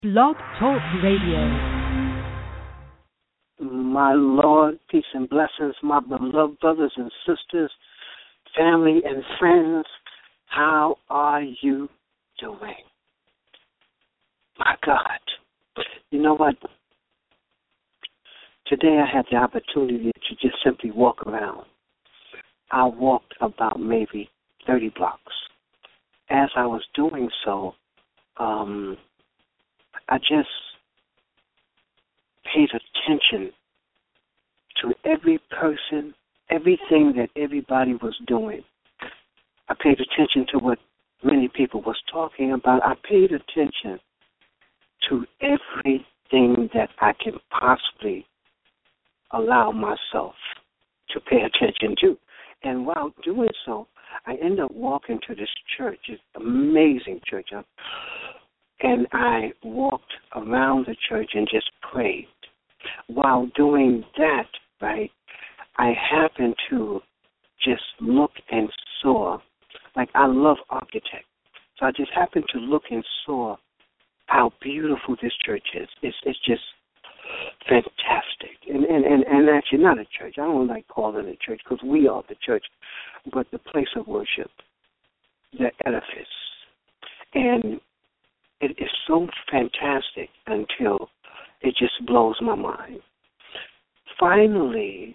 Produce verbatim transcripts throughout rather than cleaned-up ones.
Blog Talk Radio. My Lord, peace and blessings, my beloved brothers and sisters, family and friends, how are you doing? My God. You know what? Today I had the opportunity to just simply walk around. I walked about maybe thirty blocks. As I was doing so, um, I just paid attention to every person, everything that everybody was doing. I paid attention to what many people was talking about. I paid attention to everything that I can possibly allow myself to pay attention to. And while doing so, I ended up walking to this church. It's an amazing church. And I walked around the church and just prayed. While doing that, right, I happened to just look and saw, like I love architects. So I just happened to look and saw how beautiful this church is. It's it's just fantastic. And, and, and, and actually not a church. I don't like calling it a church because we are the church, but the place of worship, the edifice. And it is so fantastic until it just blows my mind. Finally,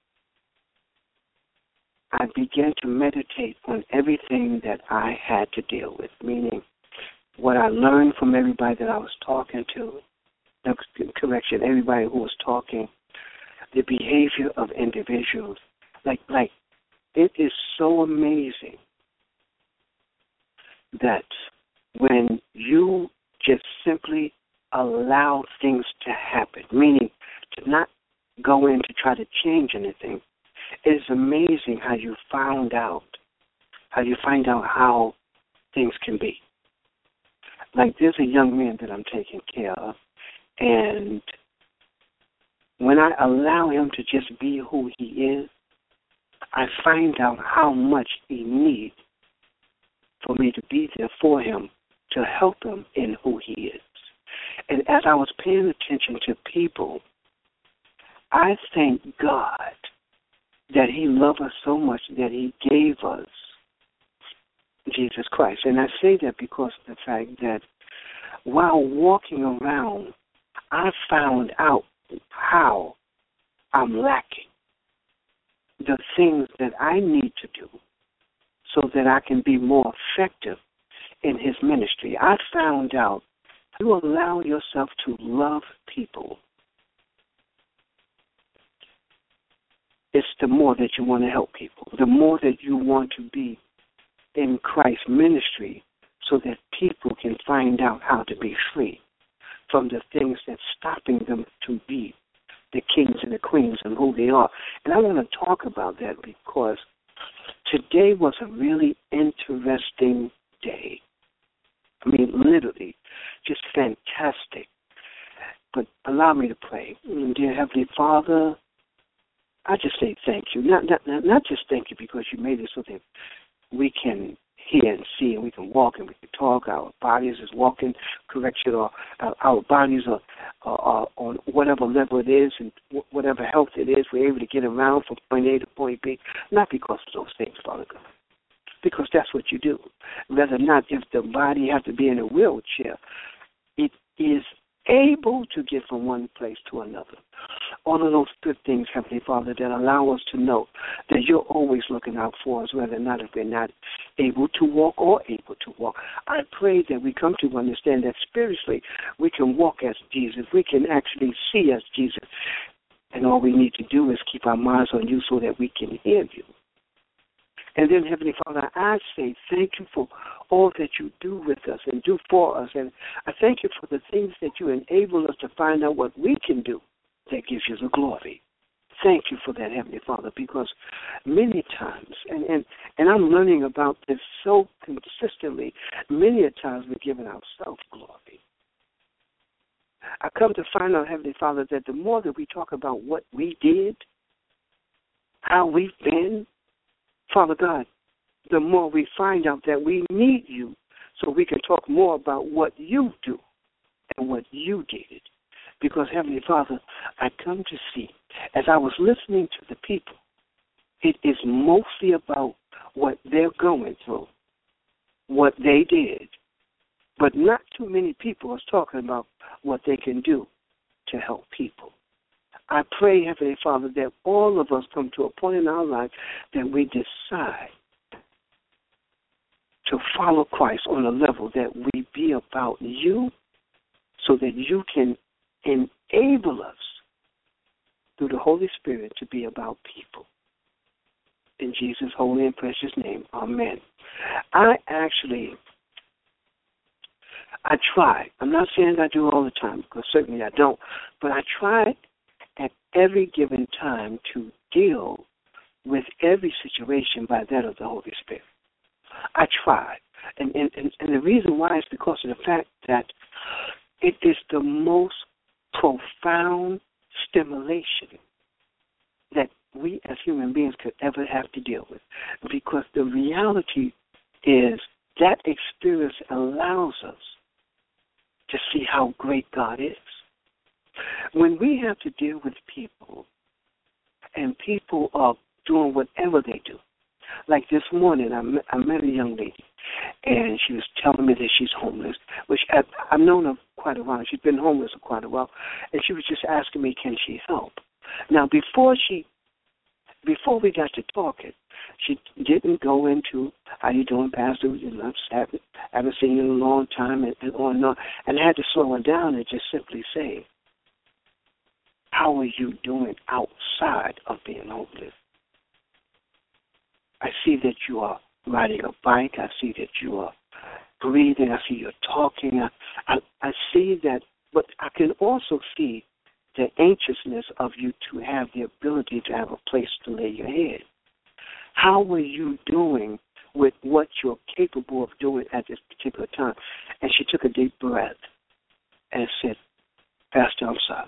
I began to meditate on everything that I had to deal with, meaning what I learned from everybody that I was talking to, the correction, everybody who was talking, the behavior of individuals. Like, like it is so amazing that when you just simply allow things to happen, meaning to not go in to try to change anything, it is amazing how you found out, how you find out how things can be. Like there's a young man that I'm taking care of, and when I allow him to just be who he is, I find out how much he needs for me to be there for him, to help him in who he is. And as I was paying attention to people, I thank God that he loved us so much that he gave us Jesus Christ. And I say that because of the fact that while walking around, I found out how I'm lacking the things that I need to do so that I can be more effective in his ministry. I found out you allow yourself to love people, it's the more that you want to help people, the more that you want to be in Christ's ministry so that people can find out how to be free from the things that's stopping them to be the kings and the queens and who they are. And I want to talk about that because today was a really interesting day. I mean, literally, just fantastic. But allow me to pray. Dear Heavenly Father, I just say thank you. Not, not, not just thank you because you made it so that we can hear and see and we can walk and we can talk. Our bodies is walking, correction, or our, our bodies are, are, are on whatever level it is and whatever health it is, we're able to get around from point A to point B, not because of those things, Father God, because that's what you do. Rather not if the body has to be in a wheelchair, it is able to get from one place to another. All of those good things, Heavenly Father, that allow us to know that you're always looking out for us, whether or not if we're not able to walk or able to walk. I pray that we come to understand that spiritually we can walk as Jesus. We can actually see as Jesus. And all we need to do is keep our minds on you so that we can hear you. And then, Heavenly Father, I say thank you for all that you do with us and do for us. And I thank you for the things that you enable us to find out what we can do that gives you the glory. Thank you for that, Heavenly Father, because many times, and, and, and I'm learning about this so consistently, many a times we're giving ourselves glory. I come to find out, Heavenly Father, that the more that we talk about what we did, how we've been, Father God, the more we find out that we need you so we can talk more about what you do and what you did. Because, Heavenly Father, I come to see, as I was listening to the people, it is mostly about what they're going through, what they did. But not too many people are talking about what they can do to help people. I pray, Heavenly Father, that all of us come to a point in our life that we decide to follow Christ on a level that we be about you so that you can enable us through the Holy Spirit to be about people. In Jesus' holy and precious name, amen. I actually, I try. I'm not saying I do all the time, because certainly I don't, but I try at every given time to deal with every situation by that of the Holy Spirit. I try. And, and, and the reason why is because of the fact that it is the most profound stimulation that we as human beings could ever have to deal with. Because the reality is that experience allows us to see how great God is. When we have to deal with people and people are doing whatever they do, like this morning I met, I met a young lady and she was telling me that she's homeless, which I, I've known her quite a while. She's been homeless for quite a while, and she was just asking me, can she help? Now, before she, before we got to talking, she didn't go into, how you doing, Pastor? I haven't, haven't seen you in a long time, and, and on and on. And I had to slow her down and just simply say, how are you doing outside of being homeless? I see that you are riding a bike. I see that you are breathing. I see you're talking. I, I, I see that, but I can also see the anxiousness of you to have the ability to have a place to lay your head. How are you doing with what you're capable of doing at this particular time? And she took a deep breath and said, Pastor, I'm sorry.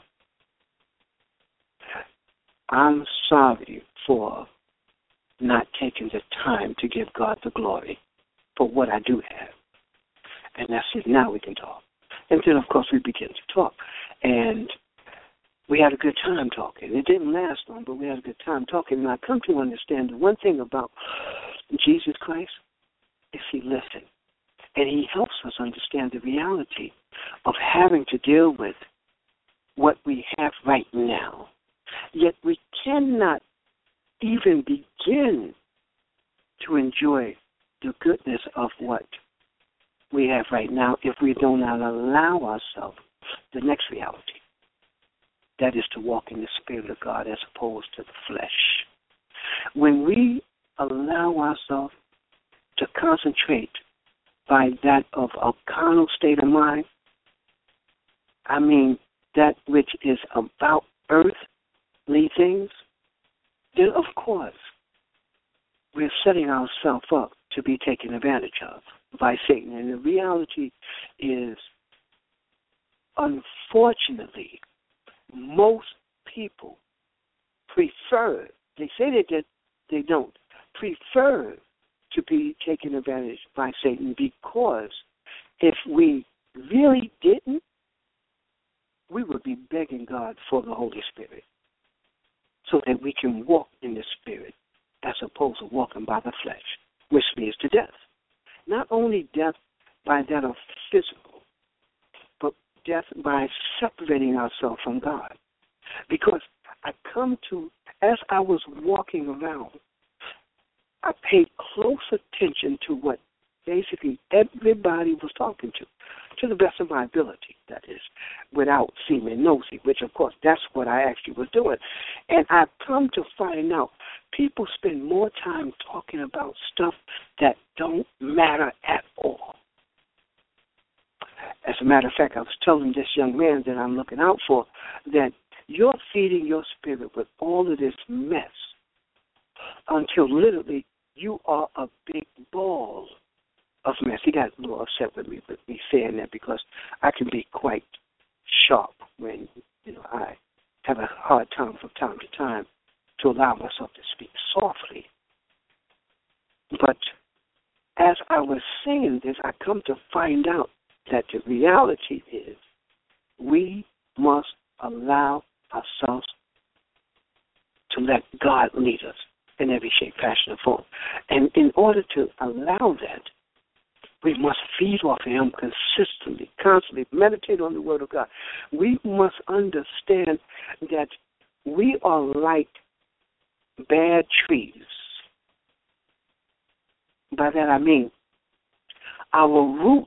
I'm sorry for not taking the time to give God the glory for what I do have. And I said, now we can talk. And then, of course, we began to talk. And we had a good time talking. It didn't last long, but we had a good time talking. And I come to understand the one thing about Jesus Christ is he listens. And he helps us understand the reality of having to deal with what we have right now. Yet we cannot even begin to enjoy the goodness of what we have right now if we do not allow ourselves the next reality. That is to walk in the Spirit of God as opposed to the flesh. When we allow ourselves to concentrate by that of a carnal state of mind, I mean that which is about earthly things, then of course we're setting ourselves up to be taken advantage of by Satan. And the reality is, unfortunately, most people prefer, they say they did, they don't, prefer to be taken advantage by Satan, because if we really didn't, we would be begging God for the Holy Spirit so that we can walk in the Spirit as opposed to walking by the flesh, which leads to death. Not only death by that of physical, but death by separating ourselves from God. Because I come to, as I was walking around, I paid close attention to what basically everybody was talking to, to the best of my ability, that is, without seeming nosy, which, of course, that's what I actually was doing. And I've come to find out people spend more time talking about stuff that don't matter at all. As a matter of fact, I was telling this young man that I'm looking out for that you're feeding your spirit with all of this mess until literally you are a big ball of mess. He got a little upset with me with me saying that, because I can be quite sharp when, you know, I have a hard time from time to time to allow myself to speak softly. But as I was saying this, I come to find out that the reality is allow ourselves to let God lead us in every shape, fashion, or form. And in order to allow that, we must feed off of Him consistently, constantly, meditate on the Word of God. We must understand that we are like bad trees. By that I mean our roots,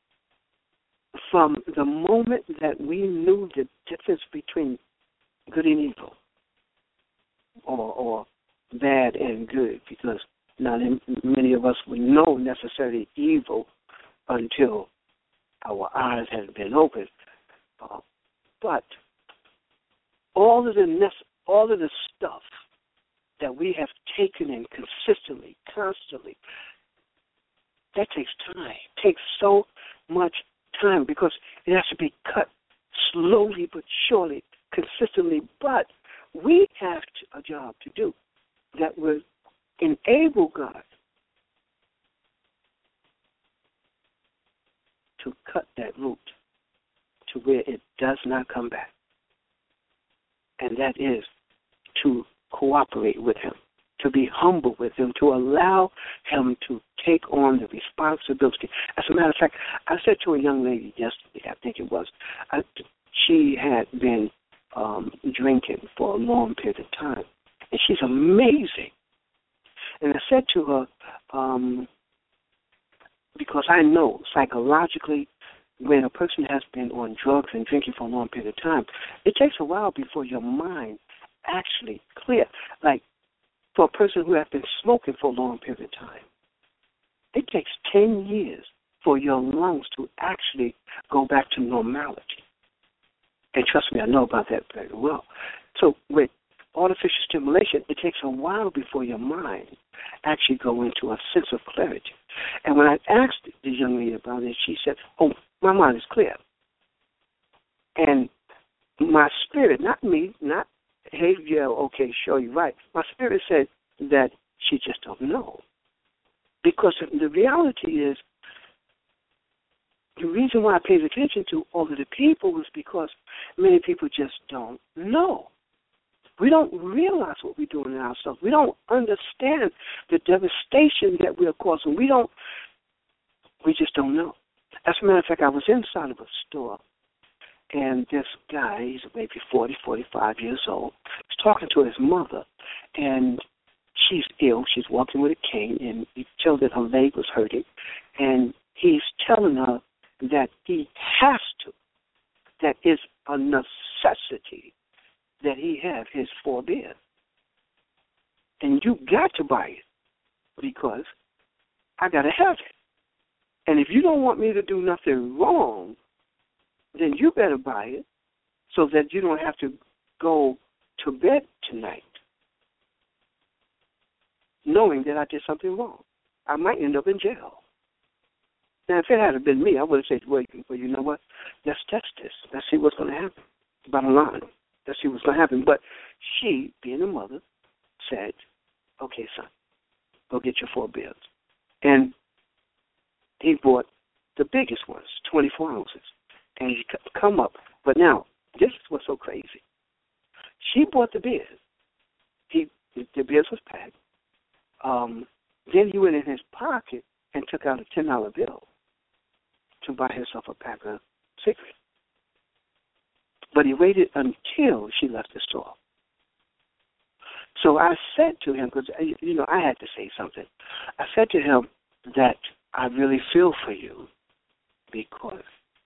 from the moment that we knew the difference between good and evil, or, or bad and good, because not many of us would know necessarily evil until our eyes had been opened. Uh, but all of the all of the stuff that we have taken in consistently, constantly, that takes time. It takes so much time because it has to be cut slowly but surely, consistently. But we have a job to do that will enable God to cut that root to where it does not come back. And that is to cooperate with Him, to be humble with Him, to allow Him to take on the responsibility. As a matter of fact, I said to a young lady yesterday, I think it was, I, she had been um, drinking for a long period of time, and she's amazing. And I said to her, um, because I know psychologically when a person has been on drugs and drinking for a long period of time, it takes a while before your mind actually clear. Like for a person who has been smoking for a long period of time, it takes ten years for your lungs to actually go back to normality. And trust me, I know about that very well. So with artificial stimulation, it takes a while before your mind actually go into a sense of clarity. And when I asked the young lady about it, she said, oh, my mind is clear. And my spirit, not me, not, hey, yeah, okay, sure, you're right. My spirit said that she just don't know. Because the reality is, the reason why I paid attention to all of the people is because many people just don't know. We don't realize what we're doing in ourselves. We don't understand the devastation that we are causing. We don't, we just don't know. As a matter of fact, I was inside of a store, and this guy, he's maybe forty, forty-five years old, he's talking to his mother, and she's ill. She's walking with a cane, and he told her that her leg was hurting, and he's telling her that he has to, that is a necessity that he have his forbid. And you got to buy it because I got to have it. And if you don't want me to do nothing wrong, then you better buy it so that you don't have to go to bed tonight knowing that I did something wrong. I might end up in jail. Now, if it had been me, I would have said, well, well, you know what? Let's test this. Let's see what's going to happen. Bottom line. Let's see what's going to happen. But she, being a mother, said, okay, son, go get your four bills. And he bought the biggest ones, twenty-four ounces. And he come up. But now, this is what's so crazy. She bought the beers. He, the beers was packed. Um, then he went in his pocket and took out a ten dollar bill to buy himself a pack of cigarettes. But he waited until she left the store. So I said to him, because, you know, I had to say something. I said to him that I really feel for you because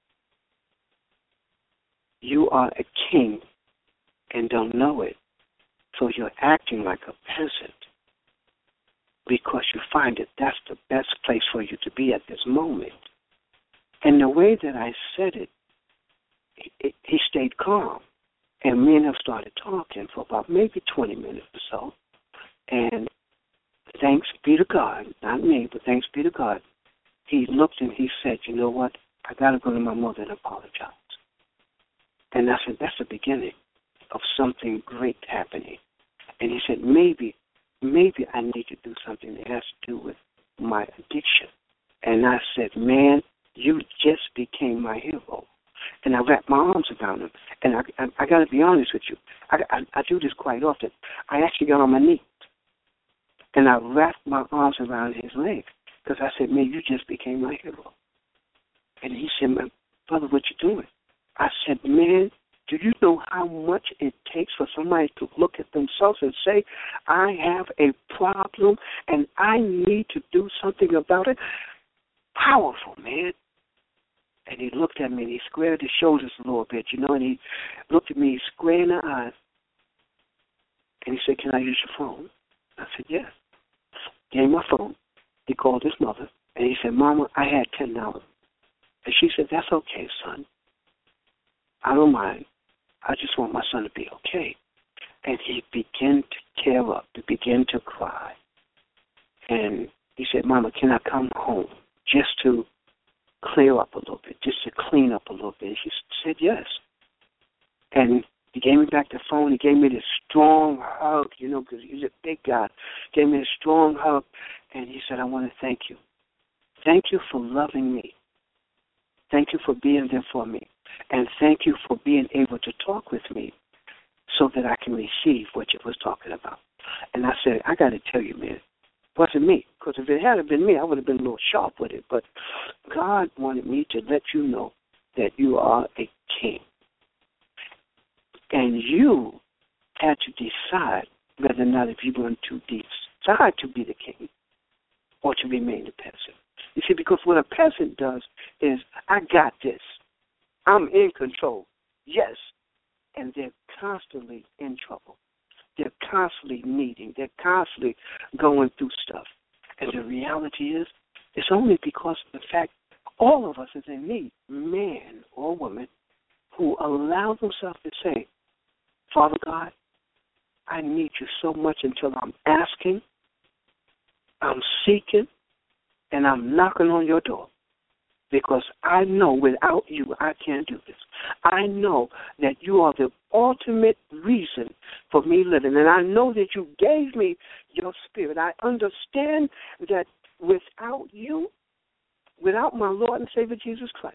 you are a king and don't know it. So you're acting like a peasant because you find that that's the best place for you to be at this moment. And the way that I said it, It, he stayed calm, and me and him started talking for about maybe twenty minutes or so. And thanks be to God, not me, but thanks be to God, he looked and he said, you know what, I got to go to my mother and apologize. And I said, that's the beginning of something great happening. And he said, maybe, maybe I need to do something that has to do with my addiction. And I said, man, you just became my hero. And I wrapped my arms around him. And I, I, I got to be honest with you. I, I, I do this quite often. I actually got on my knees. And I wrapped my arms around his legs. Because I said, man, you just became my hero. And he said, man, brother, what you doing? I said, man, do you know how much it takes for somebody to look at themselves and say, I have a problem and I need to do something about it? Powerful, man. And he looked at me and he squared his shoulders a little bit, you know, and he looked at me square in the eyes. And he said, can I use your phone? I said, yes. Gave him my phone. He called his mother. And he said, Mama, I had ten dollars. And she said, that's okay, son. I don't mind. I just want my son to be okay. And he began to tear up, to begin to cry. And he said, Mama, can I come home just to clear up a little bit, just to clean up a little bit? And she said, yes. And he gave me back the phone. He gave me this strong hug, you know, because he's a big guy. Gave me a strong hug. And he said, I want to thank you. Thank you for loving me. Thank you for being there for me. And thank you for being able to talk with me so that I can receive what you was talking about. And I said, I got to tell you, man, it wasn't me. Because if it had been me, I would have been a little sharp with it. But God wanted me to let you know that you are a king. And you had to decide whether or not if you want to decide to be the king or to remain the peasant. You see, because what a peasant does is, I got this. I'm in control. Yes. And they're constantly in trouble. They're constantly needing. They're constantly going through stuff. And the reality is, it's only because of the fact all of us is in need, man or woman, who allow themselves to say, Father God, I need you so much until I'm asking, I'm seeking, and I'm knocking on your door. Because I know without you, I can't do this. I know that you are the ultimate reason for me living. And I know that you gave me your spirit. I understand that without you, without my Lord and Savior Jesus Christ,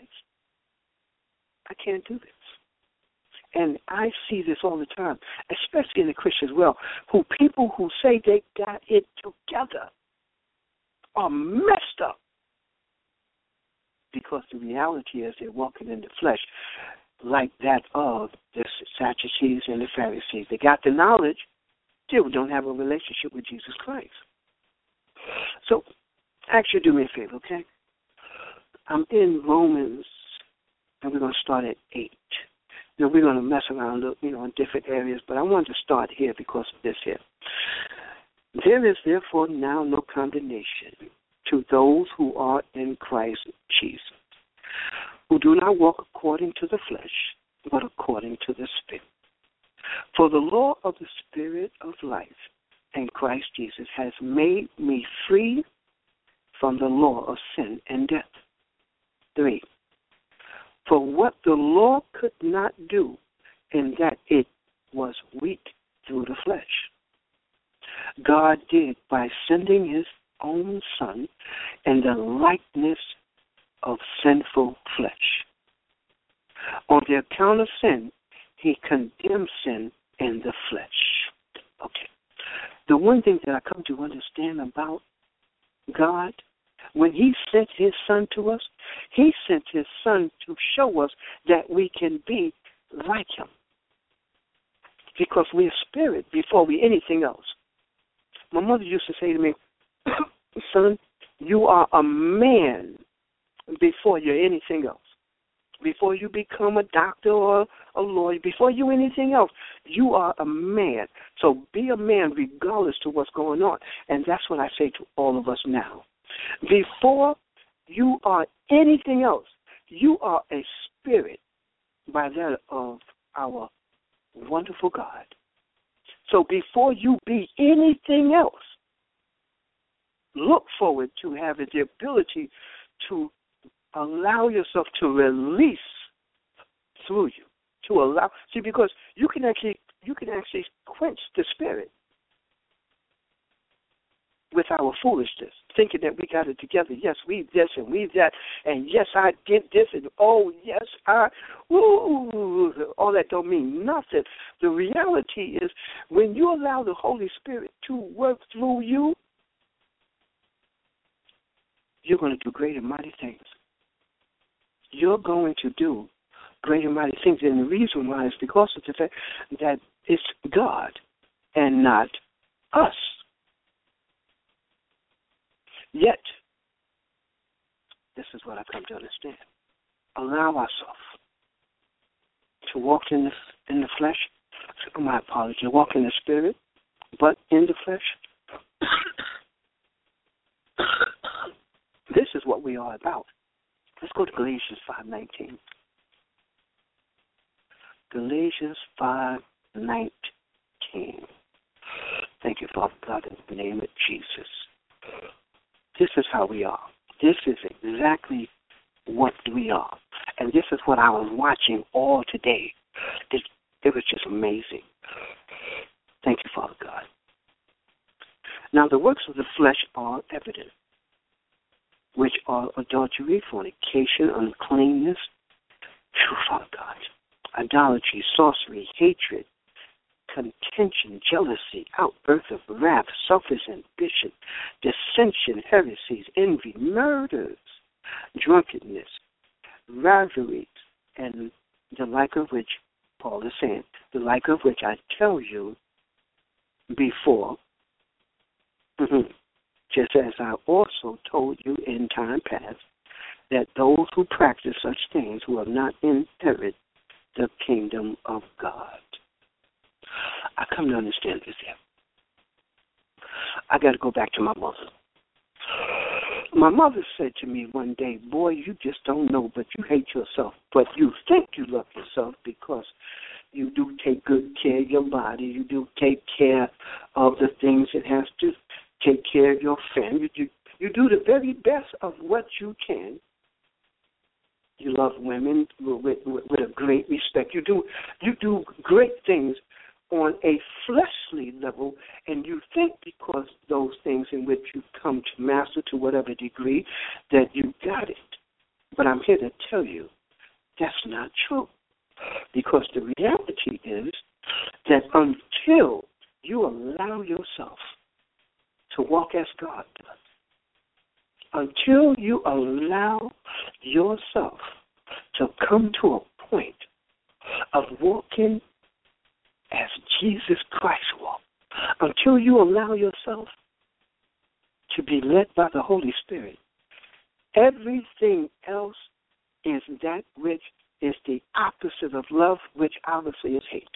I can't do this. And I see this all the time, especially in the Christian world, who people who say they got it together are messed up. Because the reality is they're walking in the flesh like that of the Sadducees and the Pharisees. They got the knowledge, still don't have a relationship with Jesus Christ. So, actually do me a favor, okay? I'm in Romans, and we're going to start at eight. Now, we're going to mess around, you know, in different areas, but I wanted to start here because of this here. There is therefore now no condemnation to those who are in Christ Jesus, who do not walk according to the flesh, but according to the Spirit. For the law of the Spirit of life in Christ Jesus has made me free from the law of sin and death. Three, for what the law could not do, in that it was weak through the flesh, God did by sending his own Son in the likeness of sinful flesh. On the account of sin, he condemned sin in the flesh. Okay. The one thing that I come to understand about God, when he sent his Son to us, he sent his Son to show us that we can be like him. Because we're spirit before we anything else. My mother used to say to me, son, you are a man before you're anything else. Before you become a doctor or a lawyer, before you anything else, you are a man. So be a man regardless to what's going on. And that's what I say to all of us now. Before you are anything else, you are a spirit by that of our wonderful God. So before you be anything else, look forward to having the ability to allow yourself to release through you. To allow, see, because you can actually you can actually quench the spirit. with our foolishness, thinking that we got it together. Yes, we this and we that, and yes, I did this, and oh, yes, I, woo, all that don't mean nothing. The reality is when you allow the Holy Spirit to work through you, you're going to do great and mighty things. You're going to do great and mighty things, and the reason why is because of the fact that it's God and not us. Yet, this is what I've come to understand. Allow ourselves to walk in the, in the flesh. My apology. Walk in the spirit, but in the flesh. This is what we are about. Let's go to Galatians five nineteen. Galatians five nineteen. Thank you, Father God, in the name of Jesus. This is how we are. This is exactly what we are. And this is what I was watching all today. It, it was just amazing. Thank you, Father God. Now, the works of the flesh are evident, which are adultery, fornication, uncleanness, true, Father God, idolatry, sorcery, hatred, contention, jealousy, outburst of wrath, selfish ambition, dissension, heresies, envy, murders, drunkenness, rivalries, and the like of which, Paul is saying, the like of which I tell you before, mm-hmm, just as I also told you in time past, that those who practice such things will not inherit the kingdom of God. I come to understand this here. I got to go back to my mother. My mother said to me one day, boy, you just don't know, but you hate yourself. But you think you love yourself because you do take good care of your body. You do take care of the things it has to take care of your family. You, you do the very best of what you can. You love women with, with, with a great respect. You do you do great things on a fleshly level, and you think because those things in which you come to master to whatever degree that you got it. But I'm here to tell you that's not true, because the reality is that until you allow yourself to walk as God does, until you allow yourself to come to a point of walking as Jesus Christ walked, until you allow yourself to be led by the Holy Spirit, everything else is that which is the opposite of love, which obviously is hate.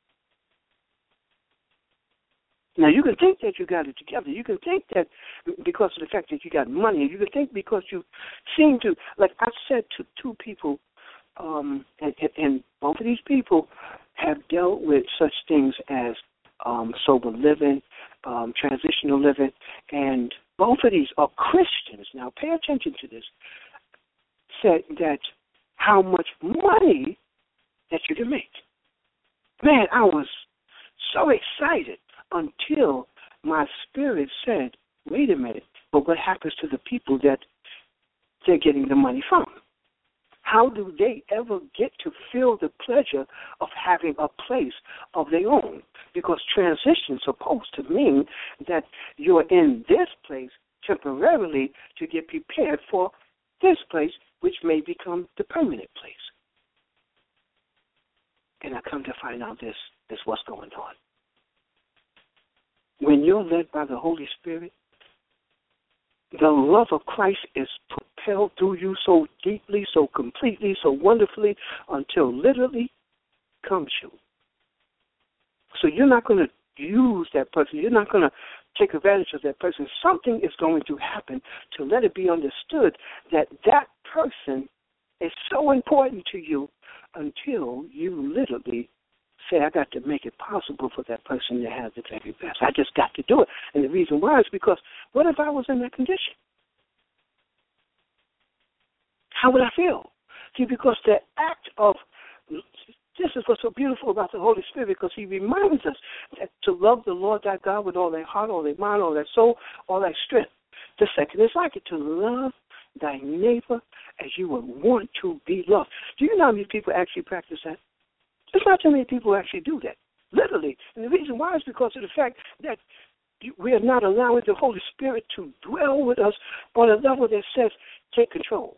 Now, you can think that you got it together. You can think that because of the fact that you got money. You can think because you seem to, like I said to two people, um, and, and both of these people have dealt with such things as um, sober living, um, transitional living, and both of these are Christians. Now, pay attention to this. Said that how much money that you can make. Man, I was so excited until my spirit said, wait a minute, but what happens to the people that they're getting the money from? How do they ever get to feel the pleasure of having a place of their own? Because transition is supposed to mean that you're in this place temporarily to get prepared for this place, which may become the permanent place. And I come to find out this, this what's going on. When you're led by the Holy Spirit, the love of Christ is propelled through you so deeply, so completely, so wonderfully, until literally comes you. So you're not going to use that person. You're not going to take advantage of that person. Something is going to happen to let it be understood that that person is so important to you until you literally say, I got to make it possible for that person to have the very best. I just got to do it. And the reason why is because what if I was in that condition? How would I feel? See, because the act of This is what's so beautiful about the Holy Spirit, because he reminds us that to love the Lord thy God with all their heart, all their mind, all their soul, all their strength. The second is like it, to love thy neighbor as you would want to be loved. Do you know how many people actually practice that? There's not too many people who actually do that, literally. And the reason why is because of the fact that we are not allowing the Holy Spirit to dwell with us on a level that says, take control.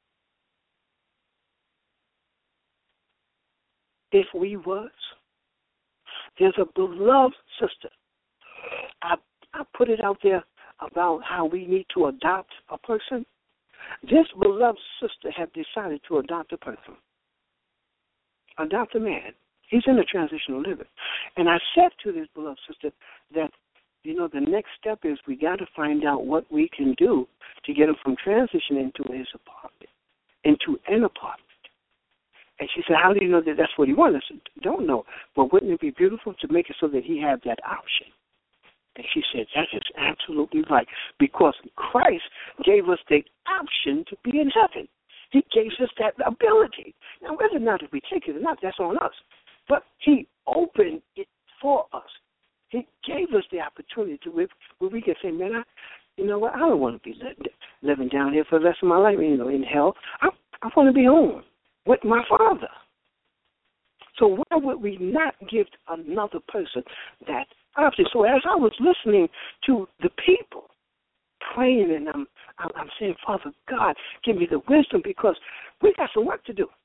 If we was, there's a beloved sister. I, I put it out there about how we need to adopt a person. This beloved sister have decided to adopt a person. Adopt a man. He's in a transitional living. And I said to this beloved sister that, you know, the next step is we got to find out what we can do to get him from transitioning into his apartment, into an apartment. And she said, how do you know that that's what he wants? I said, don't know. But wouldn't it be beautiful to make it so that he had that option? And she said, that is absolutely right, because Christ gave us the option to be in heaven. He gave us that ability. Now, whether or not if we take it or not, that's on us. But he opened it for us. He gave us the opportunity to live where we can say, man, I, you know what, I don't want to be living, living down here for the rest of my life, you know, in hell. I, I want to be home with my Father. So why would we not give another person that option? So as I was listening to the people praying, and I'm, I'm saying, Father God, give me the wisdom, because we got some work to do.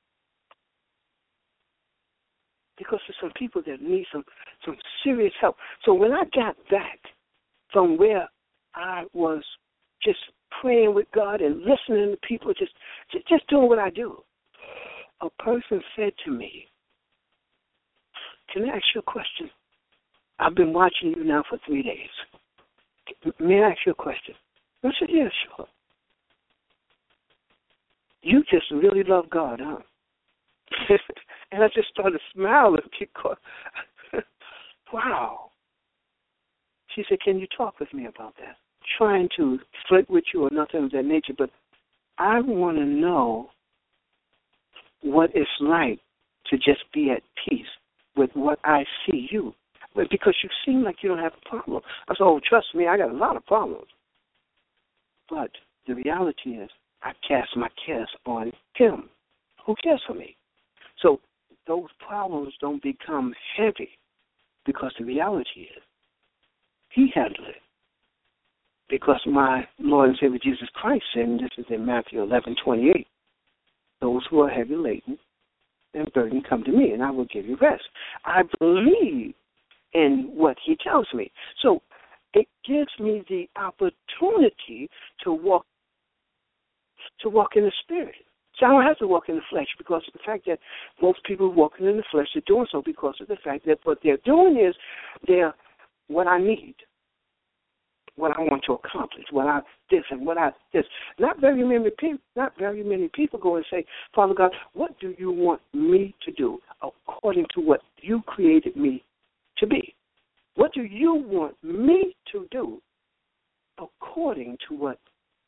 Because there's some people that need some, some serious help. So when I got back from where I was just praying with God and listening to people, just, just, just doing what I do, a person said to me, can I ask you a question? I've been watching you now for three days. May I ask you a question? I said, yeah, sure. You just really love God, huh? And I just started smiling because, wow. She said, can you talk with me about that? Trying to flirt with you or nothing of that nature, but I want to know what it's like to just be at peace with what I see you. But because you seem like you don't have a problem. I said, oh, trust me, I got a lot of problems. But the reality is I cast my cares on him who cares for me. So those problems don't become heavy, because the reality is he handled it. Because my Lord and Savior Jesus Christ said, and this is in Matthew eleven twenty-eight, those who are heavy laden and burdened, come to me, and I will give you rest. I believe in what he tells me. So it gives me the opportunity to walk to walk in the Spirit. So I don't have to walk in the flesh, because of the fact that most people walking in the flesh are doing so because of the fact that what they're doing is they're what I need, what I want to accomplish, what I this and what I this. Not very many people. Not very many people go and say, Father God, what do you want me to do according to what you created me to be? What do you want me to do according to what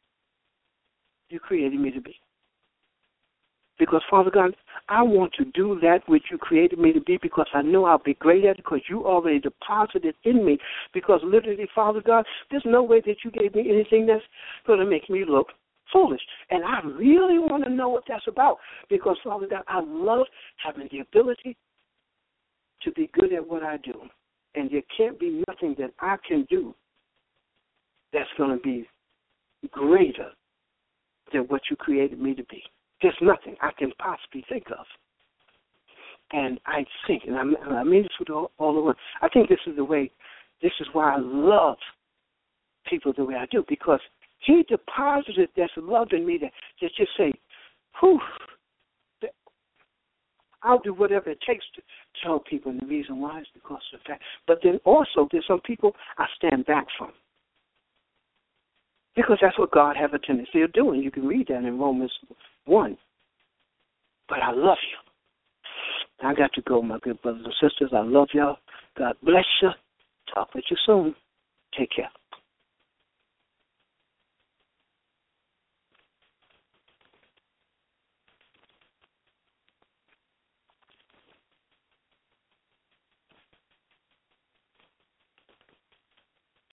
you created me to be? Because, Father God, I want to do that which you created me to be, because I know I'll be great at it, because you already deposited in me. Because literally, Father God, there's no way that you gave me anything that's going to make me look foolish. And I really want to know what that's about, because, Father God, I love having the ability to be good at what I do. And there can't be nothing that I can do that's going to be greater than what you created me to be. There's nothing I can possibly think of. And I think, and I, I mean this with all, all the way, I think this is the way, this is why I love people the way I do, because he deposited this love in me that, that just say, whew, I'll do whatever it takes to tell people, and the reason why is because of the fact. But then also there's some people I stand back from, because that's what God have a tendency of doing. You can read that in Romans one. But I love you. I got to go, my good brothers and sisters. I love y'all. God bless you. Talk with you soon. Take care.